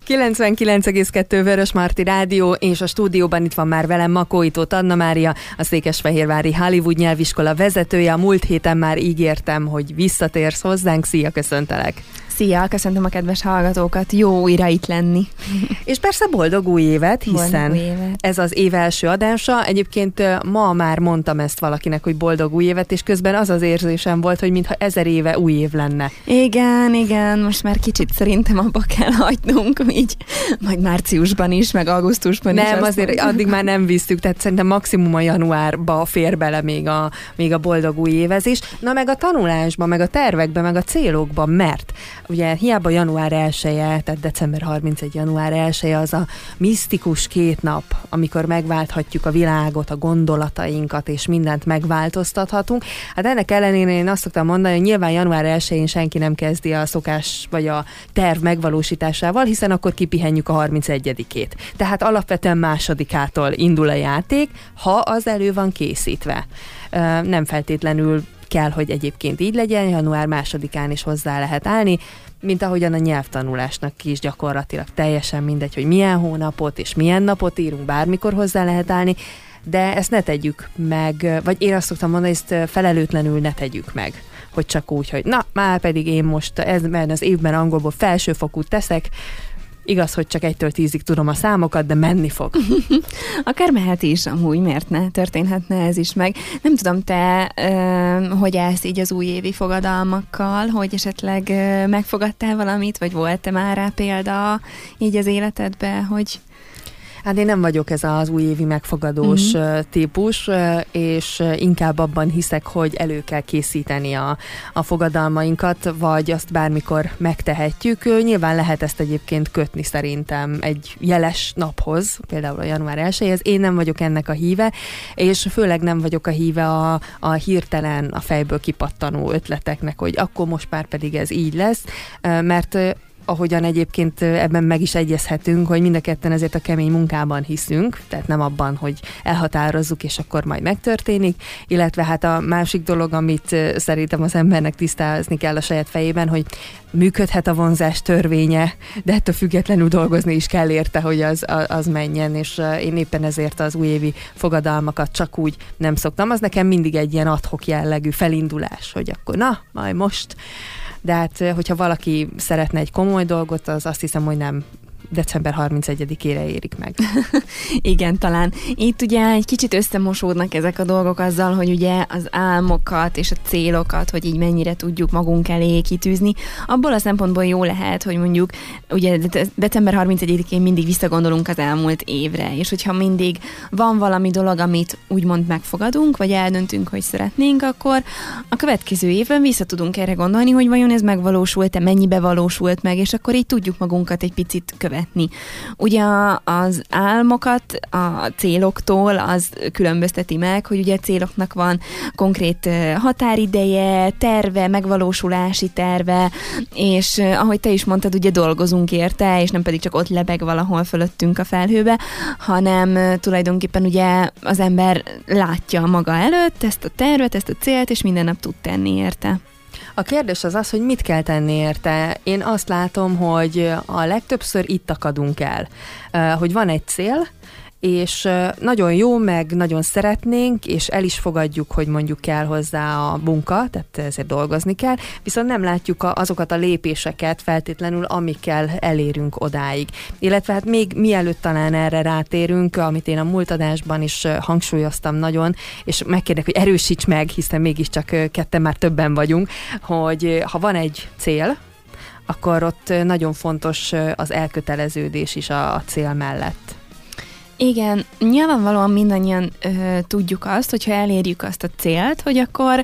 99,2 Vörösmarty Rádió, és a stúdióban itt van már velem Makói Tóth Anna Mária, a Székesfehérvári Hollywood nyelviskola vezetője. A múlt héten már ígértem, hogy visszatérsz hozzánk. Szia, köszöntelek! Szia, köszöntöm a kedves hallgatókat, jó újra itt lenni. És persze boldog új évet, hiszen új évet. Ez az év első adása. Egyébként ma már mondtam ezt valakinek, hogy boldog új évet, és közben az az érzésem volt, hogy mintha 1000 éve új év lenne. Igen, most már kicsit szerintem abba kell hagynunk, így majd márciusban is, meg augusztusban is. Nem, azért addig már nem visszük, tehát szerintem maximum a januárba fér bele még a boldog új évezés. Na meg a tanulásban, meg a tervekben, meg a célokban, mert ugye hiába január 1-e, tehát december 31. január 1-e az a misztikus 2 nap, amikor megválthatjuk a világot, a gondolatainkat, és mindent megváltoztathatunk. Hát ennek ellenére én azt szoktam mondani, hogy nyilván január 1-én senki nem kezdi a szokás vagy a terv megvalósításával, hiszen akkor kipihenjük a 31-ét. Tehát alapvetően másodikától indul a játék, ha az elő van készítve. Nem feltétlenül kell, hogy egyébként így legyen, január 2-án is hozzá lehet állni, mint ahogyan a nyelvtanulásnak is gyakorlatilag teljesen mindegy, hogy milyen hónapot és milyen napot írunk, bármikor hozzá lehet állni, de ezt ne tegyük meg, vagy én azt szoktam mondani, hogy ezt felelőtlenül ne tegyük meg, hogy csak úgy, hogy na, már pedig én most ebben az évben angolból felsőfokút teszek. Igaz, hogy csak 1-től 10-ig tudom a számokat, de menni fog. Akár mehet is, amúgy miért ne? Történhetne ez is meg. Nem tudom, te hogy állsz így az újévi fogadalmakkal, hogy esetleg megfogadtál valamit, vagy volt-e már rá példa így az életedben, hogy... Hát én nem vagyok ez az újévi megfogadós típus, és inkább abban hiszek, hogy elő kell készíteni a fogadalmainkat, vagy azt bármikor megtehetjük. Nyilván lehet ezt egyébként kötni szerintem egy jeles naphoz, például a január 1-éhez. Én nem vagyok ennek a híve, és főleg nem vagyok a híve a hirtelen a fejből kipattanó ötleteknek, hogy akkor most már pedig ez így lesz, mert ahogyan egyébként ebben meg is egyezhetünk, hogy mind a ketten ezért a kemény munkában hiszünk, tehát nem abban, hogy elhatározzuk, és akkor majd megtörténik, illetve hát a másik dolog, amit szerintem az embernek tisztázni kell a saját fejében, hogy működhet a vonzás törvénye, de ettől függetlenül dolgozni is kell érte, hogy az menjen, és én éppen ezért az újévi fogadalmakat csak úgy nem szoktam. Az nekem mindig egy ilyen ad-hoc jellegű felindulás, hogy akkor na, majd most. De hát, hogyha valaki szeretne egy komoly dolgot, az azt hiszem, hogy nem december 31-ére érik meg. Igen, talán. Itt ugye egy kicsit összemosódnak ezek a dolgok azzal, hogy ugye az álmokat és a célokat, hogy így mennyire tudjuk magunk elé kitűzni. Abból a szempontból jó lehet, hogy mondjuk ugye december 31-én mindig visszagondolunk az elmúlt évre, és hogyha mindig van valami dolog, amit úgymond megfogadunk, vagy eldöntünk, hogy szeretnénk, akkor a következő évben vissza tudunk erre gondolni, hogy vajon ez megvalósult-e, mennyibe valósult meg, és akkor így tudjuk magunkat egy picit követni. Ugye az álmokat a céloktól az különbözteti meg, hogy ugye a céloknak van konkrét határideje, terve, megvalósulási terve, és ahogy te is mondtad, ugye dolgozunk érte, és nem pedig csak ott lebeg valahol fölöttünk a felhőbe, hanem tulajdonképpen ugye az ember látja maga előtt ezt a tervet, ezt a célt, és minden nap tud tenni érte. A kérdés az, hogy mit kell tenni érte. Én azt látom, hogy a legtöbbször itt akadunk el, hogy van egy cél, és nagyon jó, meg nagyon szeretnénk, és el is fogadjuk, hogy mondjuk kell hozzá a munka, tehát ezért dolgozni kell, viszont nem látjuk azokat a lépéseket feltétlenül, amikkel elérünk odáig. Illetve hát még mielőtt talán erre rátérünk, amit én a múlt adásban is hangsúlyoztam nagyon, és megkérnek, hogy erősíts meg, hiszen mégiscsak ketten már többen vagyunk, hogy ha van egy cél, akkor ott nagyon fontos az elköteleződés is a cél mellett. Igen, nyilvánvalóan mindannyian tudjuk azt, hogyha elérjük azt a célt, hogy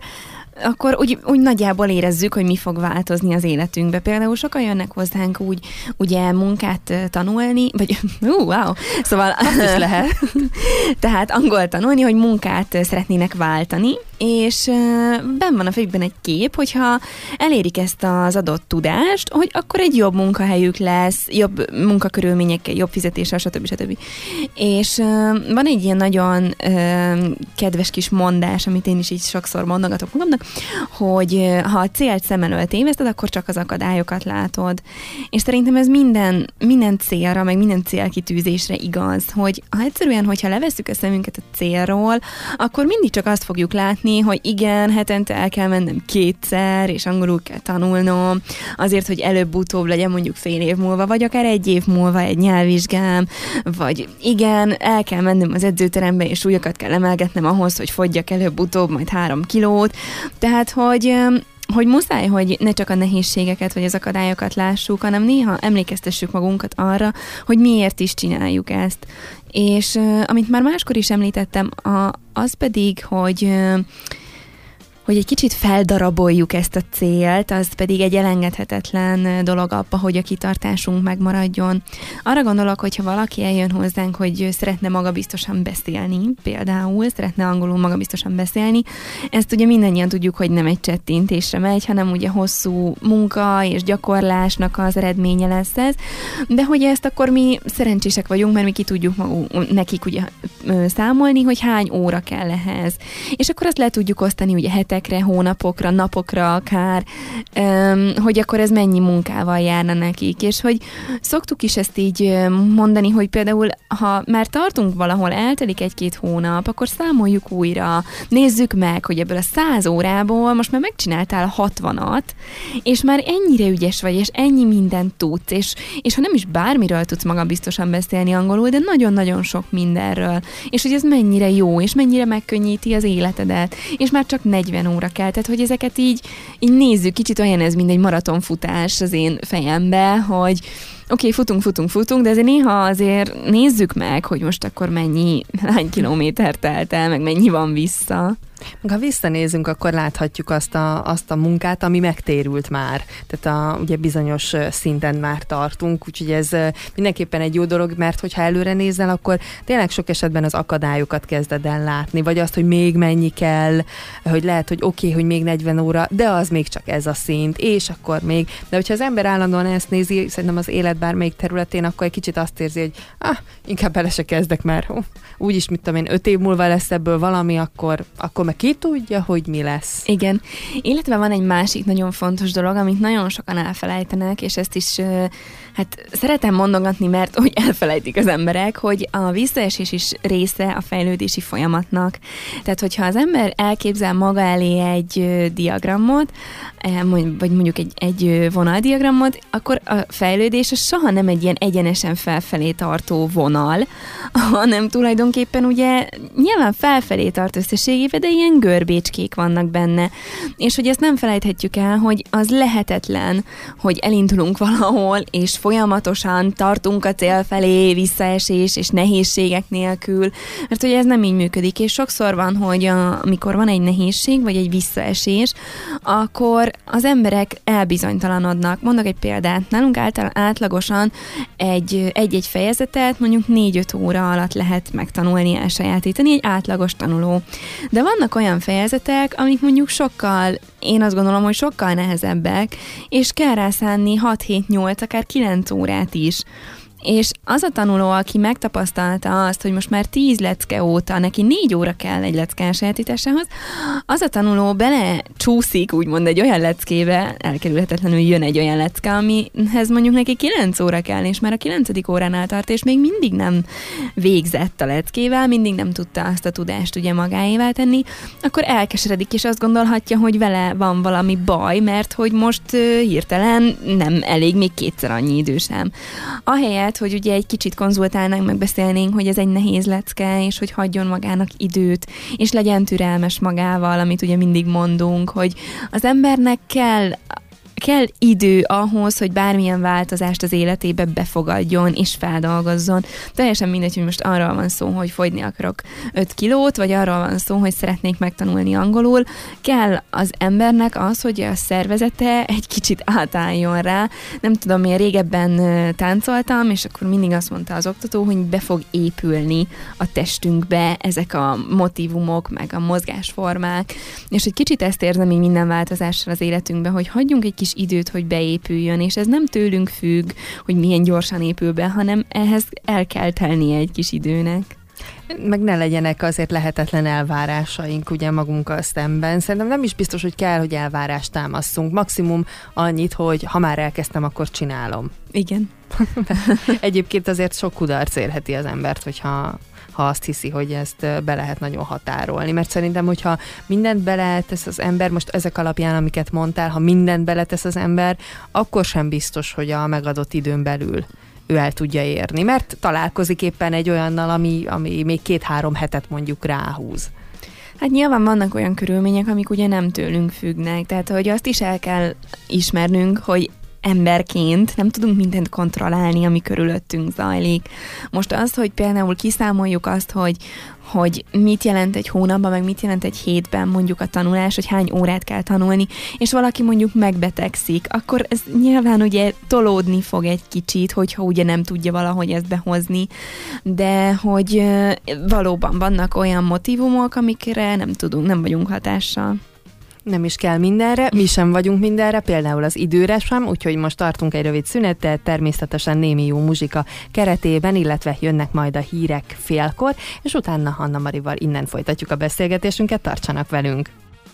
akkor úgy nagyjából érezzük, hogy mi fog változni az életünkbe. Például sokan jönnek hozzánk úgy ugye munkát tanulni, vagy wow, szóval azt is lehet. Tehát angol tanulni, hogy munkát szeretnének váltani, és benn van a fejükben egy kép, hogyha elérik ezt az adott tudást, hogy akkor egy jobb munkahelyük lesz, jobb munkakörülményekkel, jobb fizetéssel, stb. És van egy ilyen nagyon kedves kis mondás, amit én is így sokszor mondogatok magamnak, hogy ha a célt szem előtt téveszted, akkor csak az akadályokat látod. És szerintem ez minden célra, meg minden célkitűzésre igaz, hogy egyszerűen, hogyha levesszük a szemünket a célról, akkor mindig csak azt fogjuk látni, hogy igen, hetente el kell mennem 2-szer, és angolul kell tanulnom, azért, hogy előbb-utóbb legyen mondjuk fél év múlva, vagy akár 1 év múlva egy nyelvvizsgám, vagy igen, el kell mennem az edzőterembe, és súlyokat kell emelgetnem ahhoz, hogy fogyjak előbb-utóbb majd 3 kilót. Tehát, hogy muszáj, hogy ne csak a nehézségeket vagy az akadályokat lássuk, hanem néha emlékeztessük magunkat arra, hogy miért is csináljuk ezt. És amit már máskor is említettem, az pedig, hogy egy kicsit feldaraboljuk ezt a célt, az pedig egy elengedhetetlen dolog abba, hogy a kitartásunk megmaradjon. Arra gondolok, hogyha valaki eljön hozzánk, hogy szeretne magabiztosan beszélni, például szeretne angolul magabiztosan beszélni, ezt ugye mindannyian tudjuk, hogy nem egy csettintésre megy, hanem ugye hosszú munka és gyakorlásnak az eredménye lesz ez, de hogy ezt akkor mi szerencsések vagyunk, mert mi ki tudjuk nekik ugye számolni, hogy hány óra kell ehhez. És akkor azt le tudjuk osztani ugye hetekre, hónapokra, napokra akár, hogy akkor ez mennyi munkával járna nekik. És hogy szoktuk is ezt így mondani, hogy például, ha már tartunk valahol, eltelik 1-2 hónap, akkor számoljuk újra, nézzük meg, hogy ebből a 100 órából most már megcsináltál 60-at, és már ennyire ügyes vagy, és ennyi mindent tudsz, és ha nem is bármiről tudsz magabiztosan beszélni angolul, de nagyon-nagyon sok mindenről. És hogy ez mennyire jó, és mennyire megkönnyíti az életedet, és már csak 40 óra kell, tehát hogy ezeket így nézzük, kicsit olyan ez, mint egy maratonfutás az én fejembe, hogy oké, futunk, de azért néha azért nézzük meg, hogy most akkor hány kilométer telt el, meg mennyi van vissza. Ha visszanézünk, akkor láthatjuk azt a munkát, ami megtérült már. Tehát ugye bizonyos szinten már tartunk, úgyhogy ez mindenképpen egy jó dolog, mert hogyha előre nézel, akkor tényleg sok esetben az akadályokat kezded el látni, vagy azt, hogy még mennyi kell, hogy lehet, hogy oké, hogy még 40 óra, de az még csak ez a szint, és akkor még. De hogyha az ember állandóan ezt nézi, szerintem az élet bármelyik területén, akkor egy kicsit azt érzi, hogy inkább bele se kezdek, mert úgyis, 5 év múlva lesz ebből valami, akkor meg ki tudja, hogy mi lesz. Igen. Illetve van egy másik nagyon fontos dolog, amit nagyon sokan elfelejtenek, és ezt is szeretem mondogatni, mert hogy elfelejtik az emberek, hogy a visszaesés is része a fejlődési folyamatnak. Tehát, hogyha az ember elképzel maga elé egy diagramot, vagy mondjuk egy vonaldiagramot, akkor a fejlődés soha nem egy ilyen egyenesen felfelé tartó vonal, hanem tulajdonképpen ugye nyilván felfelé tart összességében, de ilyen görbécskék vannak benne. És hogy ezt nem felejthetjük el, hogy az lehetetlen, hogy elindulunk valahol, és folyamatosan tartunk a cél felé, visszaesés és nehézségek nélkül, mert ugye ez nem így működik, és sokszor van, hogy amikor van egy nehézség, vagy egy visszaesés, akkor az emberek elbizonytalanodnak. Mondok egy példát, nálunk átlagosan egy fejezetet mondjuk 4-5 óra alatt lehet megtanulni, elsajátítani egy átlagos tanuló. De vannak olyan fejezetek, amik mondjuk én azt gondolom, hogy sokkal nehezebbek, és kell rászánni 6-7-8, akár 9 órát is. És az a tanuló, aki megtapasztalta azt, hogy most már 10 lecke óta neki 4 óra kell egy lecke elsajátításához, az a tanuló bele csúszik, úgymond egy olyan leckébe, elkerülhetetlenül jön egy olyan lecke, amihez mondjuk neki 9 óra kell, és már a 9. óránál tart, és még mindig nem végzett a leckével, mindig nem tudta azt a tudást ugye magáévá tenni, akkor elkeseredik, és azt gondolhatja, hogy vele van valami baj, mert hogy most hirtelen nem elég még 2-szer annyi idő sem. Ahelyett, hogy ugye egy kicsit konzultálnánk, megbeszélnénk, hogy ez egy nehéz lecke, és hogy hagyjon magának időt, és legyen türelmes magával, amit ugye mindig mondunk, hogy az embernek kell idő ahhoz, hogy bármilyen változást az életébe befogadjon és feldolgozzon. Teljesen mindegy, hogy most arról van szó, hogy fogyni akarok 5 kilót, vagy arról van szó, hogy szeretnék megtanulni angolul. Kell az embernek az, hogy a szervezete egy kicsit átálljon rá. Nem tudom, én régebben táncoltam, és akkor mindig azt mondta az oktató, hogy be fog épülni a testünkbe ezek a motívumok, meg a mozgásformák, és egy kicsit ezt érzem így minden változással az életünkben, hogy hagyjunk egy kis időt, hogy beépüljön, és ez nem tőlünk függ, hogy milyen gyorsan épül be, hanem ehhez el kell telnie egy kis időnek. Meg ne legyenek azért lehetetlen elvárásaink ugye magunkkal szemben. Szerintem nem is biztos, hogy kell, hogy elvárást támasszunk. Maximum annyit, hogy ha már elkezdtem, akkor csinálom. Igen. Egyébként azért sok kudarc érheti az embert, hogyha azt hiszi, hogy ezt be lehet nagyon határolni. Mert szerintem, hogyha mindent beletesz az ember, most ezek alapján, amiket mondtál, ha mindent beletesz az ember, akkor sem biztos, hogy a megadott időn belül ő el tudja érni, mert találkozik éppen egy olyannal, ami még 2-3 hetet mondjuk ráhúz. Hát nyilván vannak olyan körülmények, amik ugye nem tőlünk függnek, tehát hogy azt is el kell ismernünk, hogy emberként nem tudunk mindent kontrollálni, ami körülöttünk zajlik. Most az, hogy például kiszámoljuk azt, hogy mit jelent egy hónapban, meg mit jelent egy hétben mondjuk a tanulás, hogy hány órát kell tanulni, és valaki mondjuk megbetegszik, akkor ez nyilván ugye tolódni fog egy kicsit, hogyha ugye nem tudja valahogy ezt behozni, de hogy valóban vannak olyan motívumok, amikre nem vagyunk hatással. Nem is kell mindenre, mi sem vagyunk mindenre, például az időre sem, úgyhogy most tartunk egy rövid szünetet, természetesen némi jó muzsika keretében, illetve jönnek majd a hírek félkor, és utána Anna Marival innen folytatjuk a beszélgetésünket, tartsanak velünk!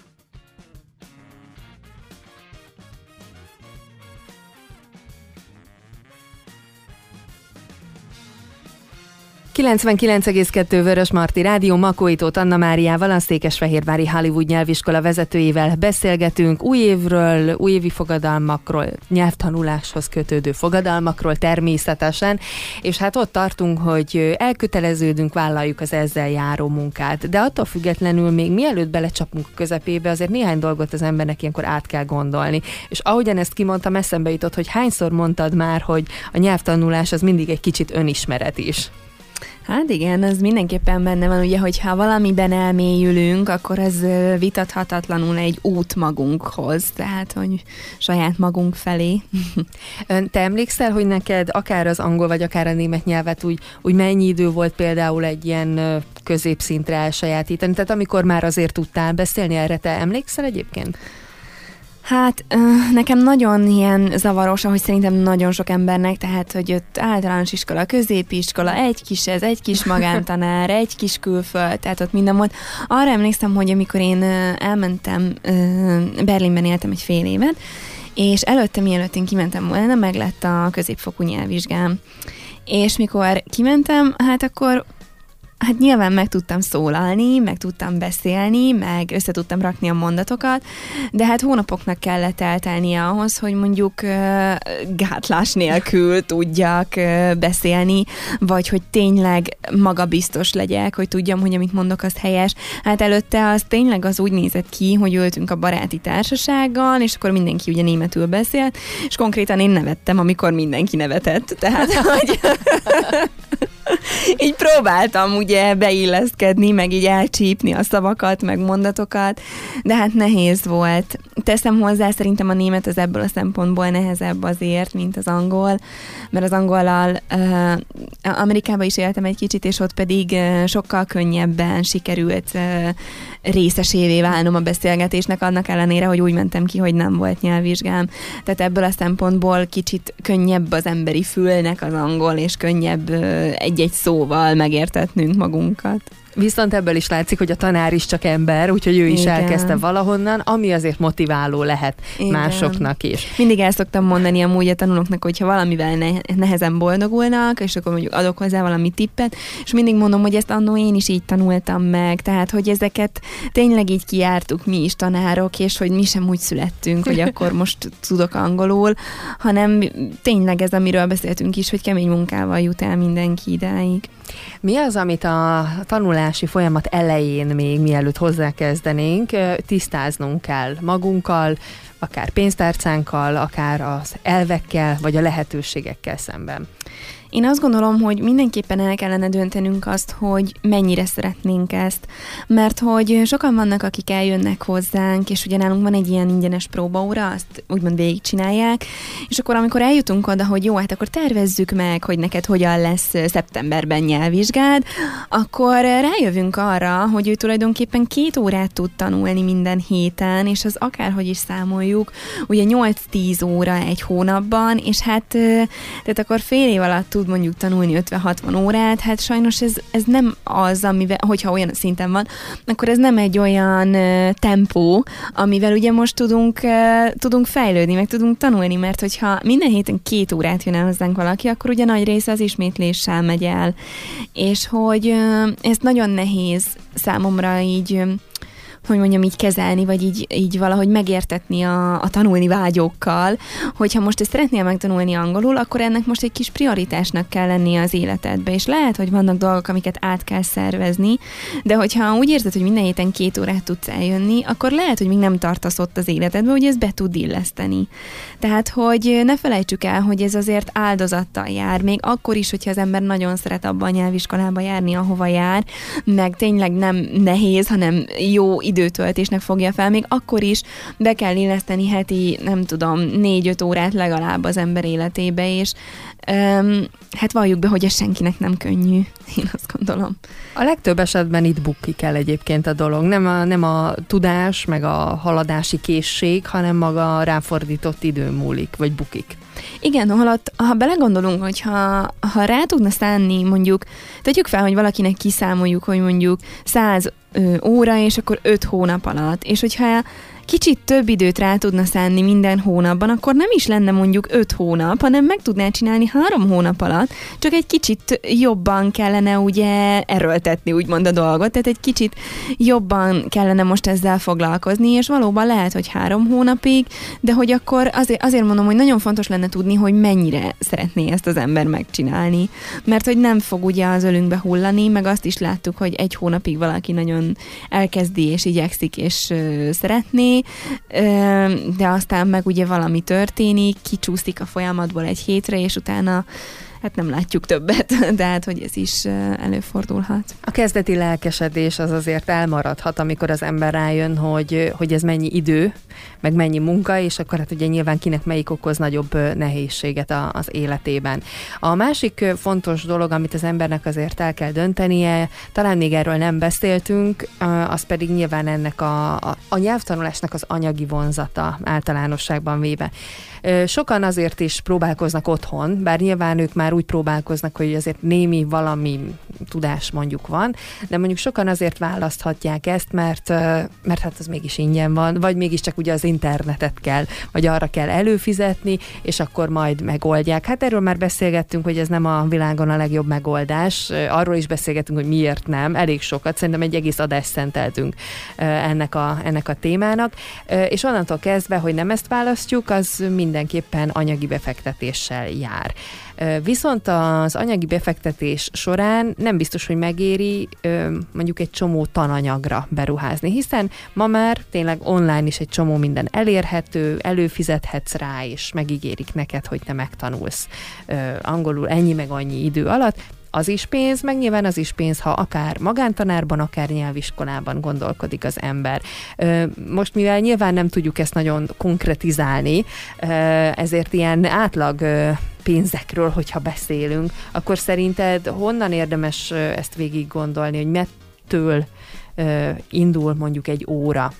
...99,2 Vörösmarty Rádió, Makói Tóth Anna Máriával, a Székesfehérvári Hollywood Nyelviskola vezetőjével beszélgetünk új évről, újévi fogadalmakról, nyelvtanuláshoz kötődő fogadalmakról természetesen, és hát ott tartunk, hogy elköteleződünk, vállaljuk az ezzel járó munkát, de attól függetlenül még mielőtt belecsapunk a közepébe, azért néhány dolgot az embernek ilyenkor át kell gondolni. És ahogyan ezt kimondtam, eszembe jutott, hogy hányszor mondtad már, hogy a nyelvtanulás az mindig egy kicsit önismeret is. Hát igen, az mindenképpen benne van, ugye, hogyha valamiben elmélyülünk, akkor ez vitathatatlanul egy út magunkhoz, tehát, hogy saját magunk felé. Te emlékszel, hogy neked akár az angol, vagy akár a német nyelvet úgy mennyi idő volt például egy ilyen középszintre elsajátítani? Tehát amikor már azért tudtál beszélni, erre te emlékszel egyébként? Hát nekem nagyon ilyen zavaros, ahogy szerintem nagyon sok embernek, tehát, hogy ott általános iskola, középiskola, egy kis magántanár, egy kis külföld, tehát ott minden volt. Arra emlékszem, hogy amikor én elmentem, Berlinben éltem egy fél évet, és előtte, mielőtt én kimentem volna, meg lett a középfokú nyelvvizsgám. És mikor kimentem, hát nyilván meg tudtam szólalni, meg tudtam beszélni, meg össze tudtam rakni a mondatokat, de hát hónapoknak kellett eltelnie ahhoz, hogy mondjuk gátlás nélkül tudjak beszélni, vagy hogy tényleg magabiztos legyek, hogy tudjam, hogy amit mondok, az helyes. Hát előtte az tényleg az úgy nézett ki, hogy ültünk a baráti társasággal, és akkor mindenki ugye németül beszélt, és konkrétan én nevettem, amikor mindenki nevetett. Tehát, hogy így próbáltam ugye beilleszkedni, meg így elcsípni a szavakat, meg mondatokat, de hát nehéz volt. Teszem hozzá, szerintem a német az ebből a szempontból nehezebb azért, mint az angol, mert az angollal Amerikában is éltem egy kicsit, és ott pedig sokkal könnyebben sikerült részesévé válnom a beszélgetésnek, annak ellenére, hogy úgy mentem ki, hogy nem volt nyelvvizsgám. Tehát ebből a szempontból kicsit könnyebb az emberi fülnek az angol, és könnyebb egy-egy szóval megértetnünk magunkat. Viszont ebből is látszik, hogy a tanár is csak ember, úgyhogy ő is elkezdte valahonnan, ami azért motiváló lehet másoknak is. Mindig el szoktam mondani amúgy a tanulóknak, hogyha valamivel nehezen boldogulnak, és akkor mondjuk adok hozzá valami tippet, és mindig mondom, hogy ezt annó én is így tanultam meg, tehát hogy ezeket tényleg így kijártuk mi is tanárok, és hogy mi sem úgy születtünk, hogy akkor most tudok angolul, hanem tényleg ez, amiről beszéltünk is, hogy kemény munkával jut el mindenki idáig. Mi az, amit a tanulási folyamat elején még mielőtt hozzákezdenénk, tisztáznunk kell magunkkal, akár pénztárcánkkal, akár az elvekkel, vagy a lehetőségekkel szemben? Én azt gondolom, hogy mindenképpen el kellene döntenünk azt, hogy mennyire szeretnénk ezt, mert hogy sokan vannak, akik eljönnek hozzánk, és ugye nálunk van egy ilyen ingyenes próbaóra, azt úgymond végigcsinálják, és akkor amikor eljutunk oda, hogy jó, hát akkor tervezzük meg, hogy neked hogyan lesz szeptemberben nyelvvizsgád, akkor rájövünk arra, hogy ő tulajdonképpen 2 órát tud tanulni minden héten, és az akárhogy is számoljuk, ugye 8-10 óra egy hónapban, és hát tehát akkor fél év alatt tud mondjuk tanulni 50-60 órát, hát sajnos ez nem az, amivel, hogyha olyan szinten van, akkor ez nem egy olyan tempó, amivel ugye most tudunk fejlődni, meg tudunk tanulni, mert hogyha minden héten 2 órát jön el hozzánk valaki, akkor ugye nagy része az ismétléssel megy el. És hogy ez nagyon nehéz számomra így, hogy mondjam, így kezelni, vagy így valahogy megértetni a tanulni vágyókkal, hogyha most ezt szeretnél megtanulni angolul, akkor ennek most egy kis prioritásnak kell lennie az életedbe, és lehet, hogy vannak dolgok, amiket át kell szervezni, de hogyha úgy érzed, hogy minden héten 2 órát tudsz eljönni, akkor lehet, hogy még nem tartasz ott az életedbe, hogy ezt be tud illeszteni. Tehát, hogy ne felejtsük el, hogy ez azért áldozattal jár, még akkor is, hogyha az ember nagyon szeret abban a nyelviskolába járni, ahova jár, meg tényleg nem nehéz, hanem jó időtöltésnek fogja fel, még akkor is be kell illeszteni heti, nem tudom, 4-5 órát legalább az ember életébe, és hát valljuk be, hogy ez senkinek nem könnyű, én azt gondolom. A legtöbb esetben itt bukik el egyébként a dolog. Nem a tudás, meg a haladási készség, hanem maga a ráfordított idő múlik, vagy bukik. Igen, ha belegondolunk, hogy ha rá tudna szánni, mondjuk, tegyük fel, hogy valakinek kiszámoljuk, hogy mondjuk 100 óra, és akkor 5 hónap alatt, és hogyha kicsit több időt rá tudna szánni minden hónapban, akkor nem is lenne mondjuk 5 hónap, hanem meg tudná csinálni 3 hónap alatt, csak egy kicsit jobban kellene ugye erőltetni úgymond a dolgot, tehát egy kicsit jobban kellene most ezzel foglalkozni, és valóban lehet, hogy 3 hónapig, de hogy akkor azért mondom, hogy nagyon fontos lenne tudni, hogy mennyire szeretné ezt az ember megcsinálni, mert hogy nem fog ugye az ölünkbe hullani, meg azt is láttuk, hogy 1 hónapig valaki nagyon elkezdi, és igyekszik, és szeretné, de aztán meg ugye valami történik, kicsúszik a folyamatból egy hétre, és utána hát nem látjuk többet, de hát, hogy ez is előfordulhat. A kezdeti lelkesedés az azért elmaradhat, amikor az ember rájön, hogy ez mennyi idő, meg mennyi munka, és akkor hát ugye nyilván kinek melyik okoz nagyobb nehézséget az életében. A másik fontos dolog, amit az embernek azért el kell döntenie, talán még erről nem beszéltünk, az pedig nyilván ennek a nyelvtanulásnak az anyagi vonzata általánosságban véve. Sokan azért is próbálkoznak otthon, bár nyilván ők már úgy próbálkoznak, hogy azért némi valami tudás mondjuk van, de mondjuk sokan azért választhatják ezt, mert hát az mégis ingyen van, vagy mégiscsak ugye az internetet kell, vagy arra kell előfizetni, és akkor majd megoldják. Hát erről már beszélgettünk, hogy ez nem a világon a legjobb megoldás, arról is beszélgettünk, hogy miért nem, elég sokat, szerintem egy egész adást szenteltünk ennek a témának, és onnantól kezdve, hogy nem ezt választjuk, az mindenképpen anyagi befektetéssel jár. Viszont az anyagi befektetés során nem biztos, hogy megéri mondjuk egy csomó tananyagra beruházni, hiszen ma már tényleg online is egy csomó minden elérhető, előfizethetsz rá, és megígérik neked, hogy te megtanulsz angolul ennyi meg annyi idő alatt. Az is pénz, meg nyilván az is pénz, ha akár magántanárban, akár nyelviskolában gondolkodik az ember. Most mivel nyilván nem tudjuk ezt nagyon konkretizálni, ezért ilyen átlag pénzekről, hogyha beszélünk, akkor szerinted honnan érdemes ezt végig gondolni, hogy mettől indul mondjuk egy óra?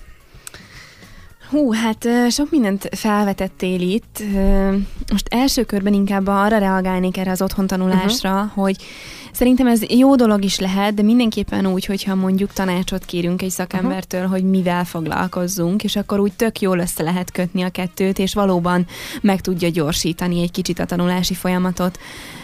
Hát sok mindent felvetettél itt. Most első körben inkább arra reagálnék erre az otthontanulásra, hogy szerintem ez jó dolog is lehet, de mindenképpen úgy, hogyha mondjuk tanácsot kérünk egy szakembertől, hogy mivel foglalkozzunk, és akkor úgy tök jól össze lehet kötni a kettőt, és valóban meg tudja gyorsítani egy kicsit a tanulási folyamatot.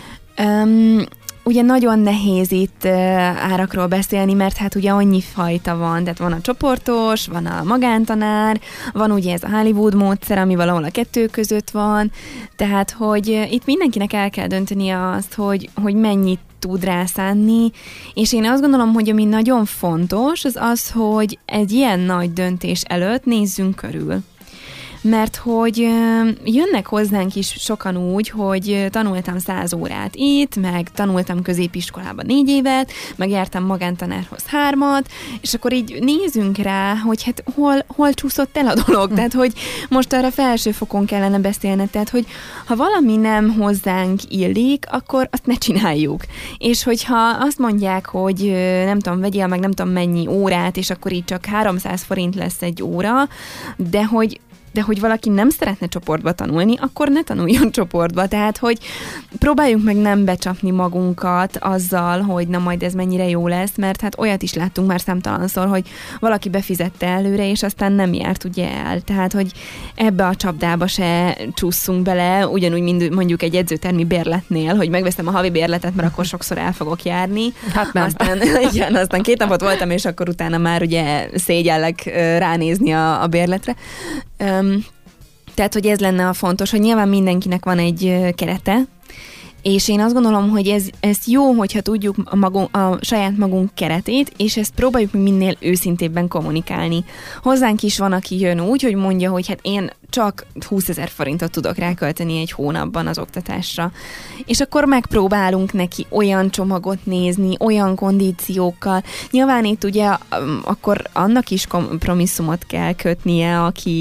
Ugye nagyon nehéz itt árakról beszélni, mert hát ugye annyi fajta van, tehát van a csoportos, van a magántanár, van ugye ez a Hollywood módszer, ami valahol a kettő között van, tehát hogy itt mindenkinek el kell döntenie azt, hogy mennyit tud rászánni, és én azt gondolom, hogy ami nagyon fontos, az az, hogy egy ilyen nagy döntés előtt nézzünk körül. mert hogy jönnek hozzánk is sokan úgy, hogy tanultam 100 órát itt, meg tanultam középiskolában 4 évet, meg jártam magántanárhoz 3, és akkor így nézünk rá, hogy hát hol csúszott el a dolog, tehát hogy most arra felsőfokon kellene beszélni, tehát hogy ha valami nem hozzánk illik, akkor azt ne csináljuk. És hogyha azt mondják, hogy nem tudom, vegyél meg nem tudom mennyi órát, és akkor így csak 300 forint lesz egy óra, de hogy valaki nem szeretne csoportba tanulni, akkor ne tanuljon csoportba. Tehát, hogy próbáljunk meg nem becsapni magunkat azzal, hogy na majd ez mennyire jó lesz, mert hát olyat is láttunk már számtalanszor, hogy valaki befizette előre, és aztán nem járt ugye el. Tehát, hogy ebbe a csapdába se csúszunk bele, ugyanúgy, mint mondjuk egy edzőtermi bérletnél, hogy megveszem a havi bérletet, mert akkor sokszor el fogok járni. Hát nem. Aztán 2 napot voltam, és akkor utána már ugye szégyellek ránézni a bérletre. Tehát, hogy ez lenne a fontos, hogy nyilván mindenkinek van egy kerete, és én azt gondolom, hogy ez jó, hogyha tudjuk a saját magunk keretét, és ezt próbáljuk minél őszintébben kommunikálni. Hozzánk is van, aki jön úgy, hogy mondja, hogy hát én csak 20 000 forintot tudok rákölteni egy hónapban az oktatásra. És akkor megpróbálunk neki olyan csomagot nézni, olyan kondíciókkal. Nyilván itt ugye akkor annak is kompromisszumot kell kötnie,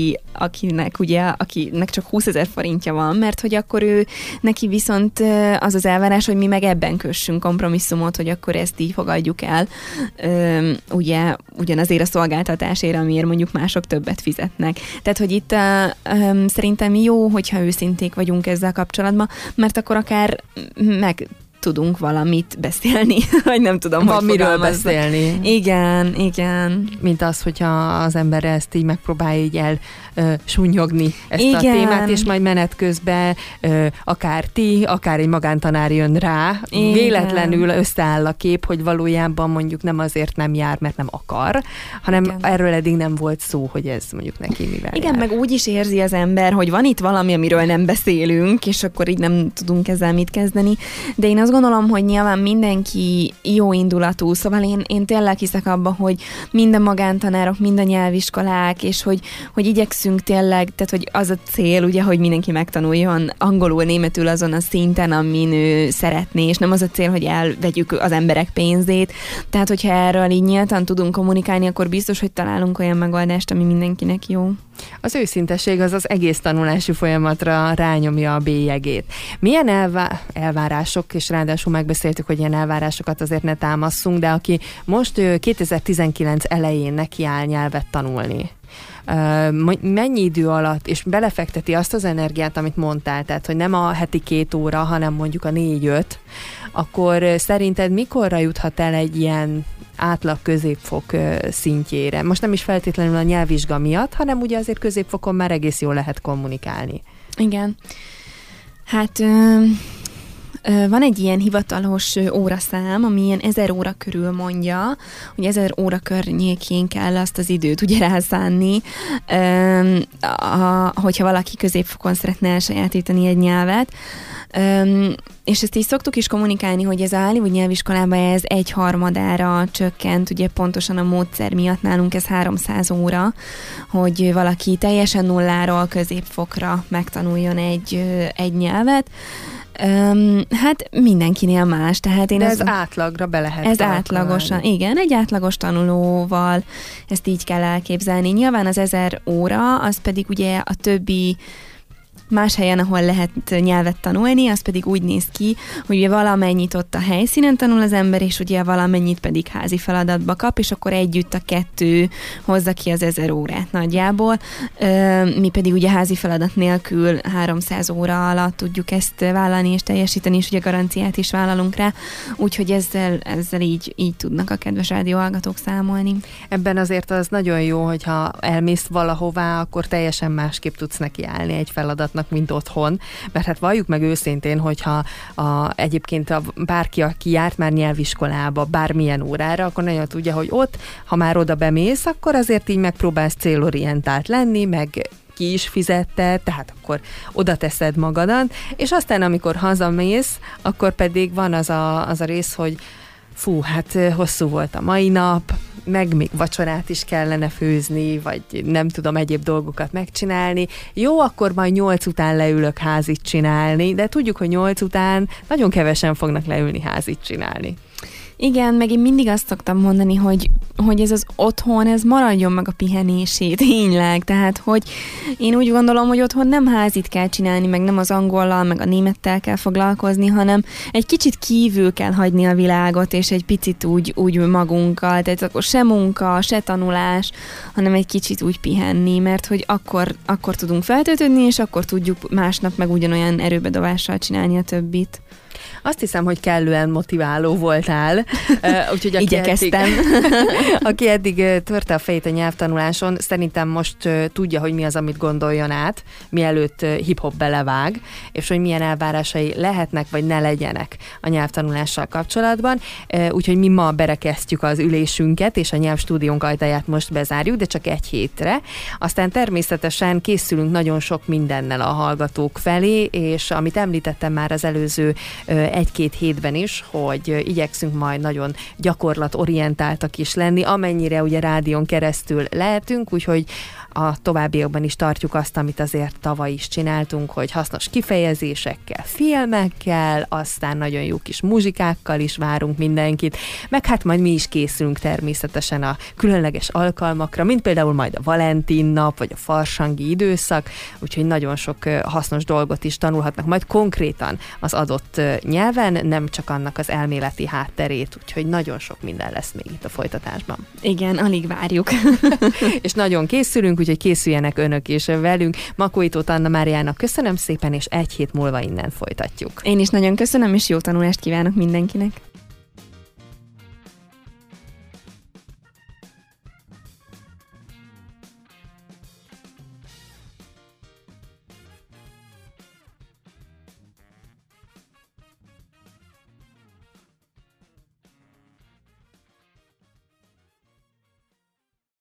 akinek csak 20 000 forintja van, mert hogy akkor neki viszont az az elvárás, hogy mi meg ebben kössünk kompromisszumot, hogy akkor ezt így fogadjuk el, ugye ugyanazért a szolgáltatásért, amiért mondjuk mások többet fizetnek. Tehát, hogy itt szerintem jó, hogyha őszinték vagyunk ezzel kapcsolatban, mert akkor akár meg tudunk valamit beszélni, vagy nem tudom, van miről beszélni. Igen. Mint az, hogyha az ember ezt így megpróbálja így elsúnyogni ezt a témát, és majd menet közben akár ti, akár egy magántanár jön rá, véletlenül összeáll a kép, hogy valójában mondjuk nem azért nem jár, mert nem akar, hanem erről eddig nem volt szó, hogy ez mondjuk neki mivel Igen, jár. meg úgy is érzi az ember, hogy van itt valami, amiről nem beszélünk, és akkor így nem tudunk ezzel mit kezdeni, de én azt gondolom, hogy nyilván mindenki jó indulatú, szóval én tényleg hiszek abba, hogy minden magántanárok, minden nyelviskolák, és hogy igyekszünk tényleg, tehát hogy az a cél, ugye, hogy mindenki megtanuljon angolul, németül azon a szinten, amin ő szeretné, és nem az a cél, hogy elvegyük az emberek pénzét. Tehát, hogyha erről így nyíltan tudunk kommunikálni, akkor biztos, hogy találunk olyan megoldást, ami mindenkinek jó. Az őszintesség az egész tanulási folyamatra rányomja a bélyegét. Milyen elvárások, és ráadásul megbeszéltük, hogy ilyen elvárásokat azért ne támasszunk, de aki most 2019 elején nekiáll nyelvet tanulni, mennyi idő alatt, és belefekteti azt az energiát, amit mondtál, tehát, hogy nem a heti 2 óra, hanem mondjuk a 4-5, akkor szerinted mikorra juthat el egy ilyen átlag középfok szintjére? Most nem is feltétlenül a nyelvvizsga miatt, hanem ugye azért középfokon már egész jól lehet kommunikálni. Igen. Hát van egy ilyen hivatalos óraszám, ami ilyen 1000 óra körül mondja, hogy 1000 óra környékén kell azt az időt ugye rászánni, hogyha valaki középfokon szeretne elsajátítani egy nyelvet. És ezt így szoktuk is kommunikálni, hogy ez a Hollywood nyelviskolában ez 1/3 csökkent, ugye pontosan a módszer miatt nálunk ez 300 óra, hogy valaki teljesen nulláról középfokra megtanuljon egy nyelvet. Hát mindenkinél más. Tehát de ez átlagra be lehet. Ez átlagosan, igen, egy átlagos tanulóval ezt így kell elképzelni. Nyilván az 1000 óra, az pedig ugye a többi más helyen, ahol lehet nyelvet tanulni, az pedig úgy néz ki, hogy ugye valamennyit ott a helyszínen tanul az ember, és ugye valamennyit pedig házi feladatba kap, és akkor együtt a 2 hozza ki az 1000 órát nagyjából. Mi pedig ugye házi feladat nélkül 300 óra alatt tudjuk ezt vállalni és teljesíteni, és ugye garanciát is vállalunk rá, úgyhogy ezzel így tudnak a kedves rádióhallgatók számolni. Ebben azért az nagyon jó, hogyha elmész valahová, akkor teljesen másképp tudsz nekiállni egy feladat, mint otthon, mert hát valljuk meg őszintén, hogyha egyébként bárki, aki járt már nyelviskolába, bármilyen órára, akkor nagyon tudja, hogy ott, ha már oda bemész, akkor azért így megpróbálsz célorientált lenni, meg ki is fizette, tehát akkor oda teszed magadat, és aztán amikor hazamész, akkor pedig van az a rész, hogy Fú, hát hosszú volt a mai nap, meg még vacsorát is kellene főzni, vagy nem tudom, egyéb dolgokat megcsinálni. Jó, akkor majd 8 után leülök házit csinálni, de tudjuk, hogy 8 után nagyon kevesen fognak leülni házit csinálni. Igen, meg én mindig azt szoktam mondani, hogy ez az otthon, ez maradjon meg a pihenését, tényleg. Tehát, hogy én úgy gondolom, hogy otthon nem házit kell csinálni, meg nem az angollal, meg a némettel kell foglalkozni, hanem egy kicsit kívül kell hagyni a világot, és egy picit úgy magunkkal. Tehát akkor se munka, se tanulás, hanem egy kicsit úgy pihenni, mert hogy akkor tudunk feltöltődni, és akkor tudjuk másnap meg ugyanolyan erőbedobással csinálni a többit. Azt hiszem, hogy kellően motiváló voltál. Úgyhogy igyekeztem. Aki eddig törte a fejét a nyelvtanuláson, szerintem most tudja, hogy mi az, amit gondoljon át, mielőtt hip-hop belevág, és hogy milyen elvárásai lehetnek, vagy ne legyenek a nyelvtanulással kapcsolatban. Úgyhogy mi ma berekeztjük az ülésünket, és a nyelvstúdiónk ajtaját most bezárjuk, de csak egy hétre. Aztán természetesen készülünk nagyon sok mindennel a hallgatók felé, és amit említettem már az előző 1-2 hétben is, hogy igyekszünk majd nagyon gyakorlatorientáltak is lenni, amennyire ugye rádión keresztül lehetünk, úgyhogy a továbbiakban is tartjuk azt, amit azért tavaly is csináltunk, hogy hasznos kifejezésekkel, filmekkel, aztán nagyon jó kis muzsikákkal is várunk mindenkit, meg hát majd mi is készülünk természetesen a különleges alkalmakra, mint például majd a Valentin nap, vagy a farsangi időszak, úgyhogy nagyon sok hasznos dolgot is tanulhatnak majd konkrétan az adott nyelven, nem csak annak az elméleti hátterét, úgyhogy nagyon sok minden lesz még itt a folytatásban. Igen, alig várjuk. És nagyon készülünk, úgyhogy készüljenek önök is velünk. Makói Tóth Anna Máriának köszönöm szépen, és 1 hét múlva innen folytatjuk. Én is nagyon köszönöm, és jó tanulást kívánok mindenkinek.